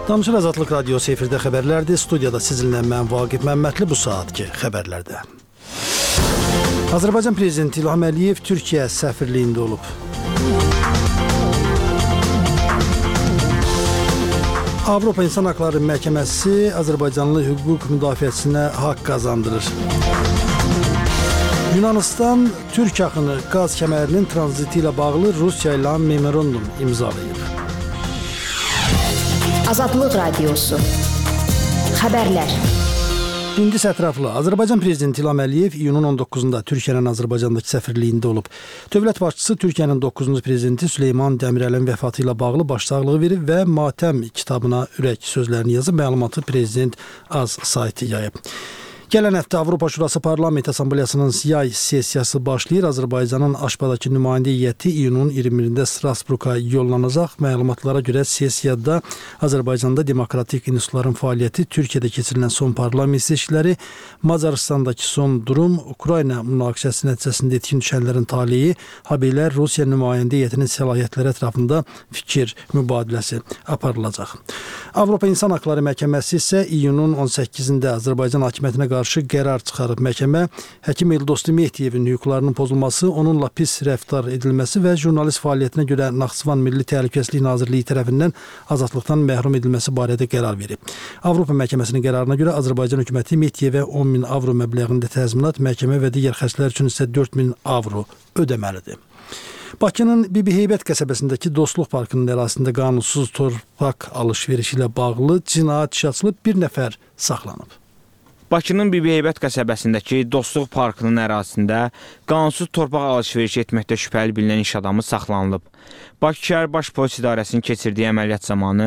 Danışır Azadlıq Radiosu efirdə xəbərlərdir. Studiyada sizinlə mən Vaqif Məmmədli bu saatki xəbərlərdə. Azərbaycan Prezidenti İlham Əliyev Türkiyə səfirliyində olub. Avropa İnsan Haqları Məhkəməsi Azərbaycanlı hüquq müdafiəçisinə haqq qazandırır. Yunanistan Türk axını qaz kəmərinin tranziti ilə bağlı Rusiya ilə memorandum imzalayıb. Azadlıq Radiosu xəbərlər. İndi ətraflı. Azərbaycan Prezidenti İlham Əliyev iyunun 19-da Türkiyənin Azərbaycandakı səfirliyində olub. Dövlət başçısı Türkiyənin 9-cu prezidenti Süleyman Demirəlin vəfatı ilə bağlı başsağlığı verib və matəm kitabına ürək sözlərini yazıb, məlumatı Prezident Az saytı yayıb. Gələn həftə Avropa Şurası Parlament Assambleyasının yay sessiyası başlayır. Azərbaycanın Aşbadakı nümayəndə heyəti iyunun 20-də Strasburqa yollanacaq. Məlumatlara görə sessiyada Azərbaycanda demokratik institutların fəaliyyəti, Türkiyədə keçirilən son parlament seçkiləri, Macaristandakı son durum, Ukrayna münaqişəsi nəticəsində etkin düşənlərin taleyi, habelə Rusiya nümayəndə heyətinin səlahiyyətləri ətrafında fikir mübadiləsi aparılacaq. Avropa İnsan Haqları Məhkəməsi isə iyunun 18-də Azərbaycan hakimiyyətinə qarşı qərar çıxarıb. Məhkəmə həkim Eldostu Mehdiyevin hüquqlarının pozulması, onunla pis rəftar edilməsi və jurnalist fəaliyyətinə görə Naxçıvan Milli Təhlükəsizlik Nazirliyi tərəfindən azadlıqdan məhrum edilməsi barədə qərar verib. Avropa Məhkəməsinin qərarına görə Azərbaycan hökuməti Mehdiyevə 10.000 avro məbləğində təzminat, məhkəmə və digər xərclər üçün isə 4.000 avro ödəməlidir. Bakının Bibi Heybət qəsəbəsindəki Dostluq Parkının ərazisində qanunsuz torpaq alış-verişi ilə bağlı cinayət işi açılıb, bir nəfər saxlanıb. Bakının Bibi Heybət qəsəbəsindəki Dostluq Parkının ərazisində qanunsuz torpaq alış-verişi etməkdə şübhəli bilinən iş adamı saxlanılıb. Bakı şəhər Baş Polis İdarəsinin keçirdiyi əməliyyat zamanı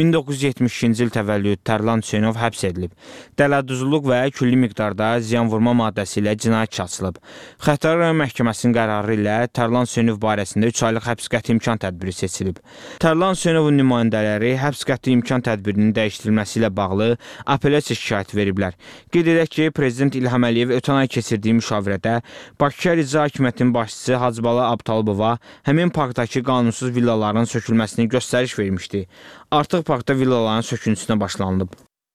1972-ci il təvəllüd Tərlan Hüseynov həbs edilib. Dələduzluq və külli miqdarda ziyanvurma maddəsi ilə cinayət işi açılıb. Xətai rayon məhkəməsinin qərarı ilə Tərlan Hüseynov barəsində 3 aylıq həbs qəti imkan tədbiri seçilib. Tərlan Hüseynovun nümayəndələri həbs qəti imkan tədbirinin dəyişdirilməsi ilə bağlı apellyasiya şikayəti veriblər. Qeyd edək ki, Prezident İlham Əliyev ötən ay keçirdiyi müşavirədə Bakı şəhər İcra Hakimiyyətinin başçısı Hacıbala Abtalıbova həmin parkdakı qanunsuz villaların sökülməsini göstəriş vermişdi. Artıq parkda villaların söküntüsünə başlanılıb.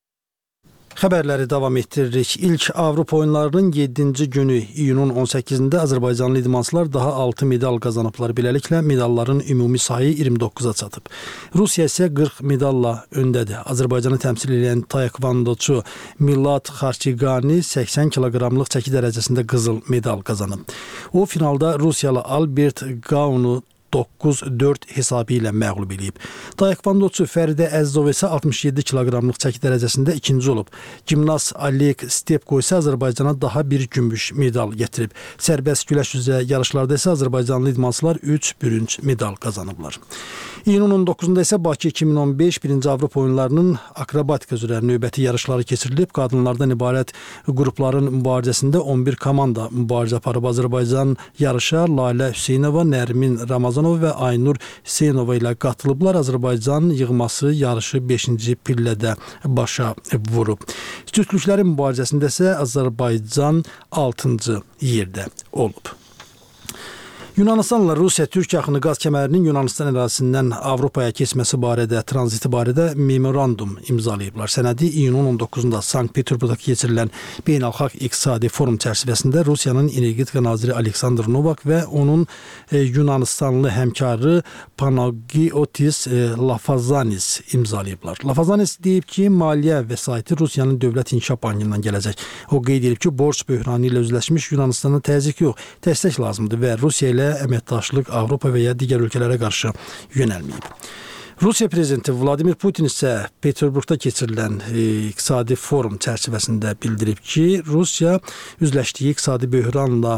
Xəbərləri davam etdiririk. İlk Avropa oyunlarının 7-ci günü iyunun 18-də Azərbaycanlı idmançılar daha 6 medal qazanıblar. Beləliklə medalların ümumi sayı 29-a çatıb. Rusiya isə 40 medalla öndədir. Azərbaycanı təmsil edən taekvondoçu Milad Xarçigani 80 kiloqramlıq çəki dərəcəsində qızıl medal qazanıb. O finalda Rusiyalı Albert Gaunu 9-4 hesabı ilə məğlub edib. Taekvondoçu Fəridə Əzzov isə 67 kiloqramlıq çəki dərəcəsində ikinci olub. Gimnast Oleg Stepko isə Azərbaycana daha bir gümüş medal gətirib. Sərbəst güləş üzrə yarışlarda isə Azərbaycanlı idmançılar 3 bürünc medal qazanıblar. İyunun 19-da isə Bakı 2015 birinci Avropa oyunlarının akrobatika üzrə növbəti yarışları keçirilib. Qadınlardan ibarət qrupların mübarizəsində 11 komanda mübarizə aparıb. Azərbaycan yarışa Lalə Hüseynova, Nərmin Ramazan və Aynur Hüseynova ilə qatılıblar. Azərbaycan yığması yarışı 5-ci pillədə başa vurub. Cütlüklərin mübarizəsində isə Azərbaycan 6-cı yerdə olub. Yunanistanla Rusiya Türk axını qaz kəmərinin Yunanistan ərazisindən Avropaya keçməsi barədə, tranziti barədə memorandum imzalayıblar. Sənədi iyunun 19-da Sankt-Peterburqda keçirilən beynəlxalq iqtisadi forum çərçivəsində Rusiyanın energetika naziri Aleksandr Novak və onun Yunanistanlı həmkarı Panagiotis Lafazanis imzalayıblar. Lafazanis deyib ki, maliyyə vəsaiti Rusiyanın Dövlət İnkişaf Bankından gələcək. O qeyd edib ki, borc böhranı ilə üzləşmiş Yunanistana təzyiq yox, dəstək lazımdır və Rusiya ilə əməkdaşlıq Avropa və ya digər ölkələrə qarşı yönəlməyib. Rusiya prezidenti Vladimir Putin isə Peterburqda keçirilən iqtisadi forum çərçivəsində bildirib ki, Rusiya üzləşdiyi iqtisadi böhranla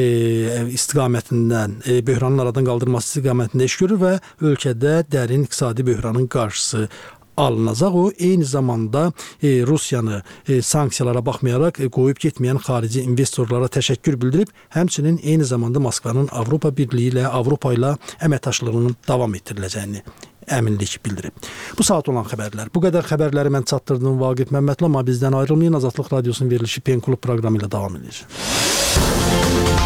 istiqamətindən, böhranın aradan qaldırılması istiqamətində iş görür və ölkədə dərin iqtisadi böhranın qarşısı alınacaq. O, eyni zamanda Rusiyanı sanksiyalara baxmayaraq qoyub getməyən xarici investorlara təşəkkür bildirib, həmçinin eyni zamanda Moskvanın Avropa Birliyi ilə, Avropa ilə əməkdaşlığının davam etdiriləcəyini əminlik bildirib. Bu saat olan xəbərlər. Bu qədər xəbərləri mən çatdırdım Vaqif Məmmədli, amma bizdən ayrılmayın. Azadlıq Radiosunun verilişi Pen Klub proqramı ilə davam edir.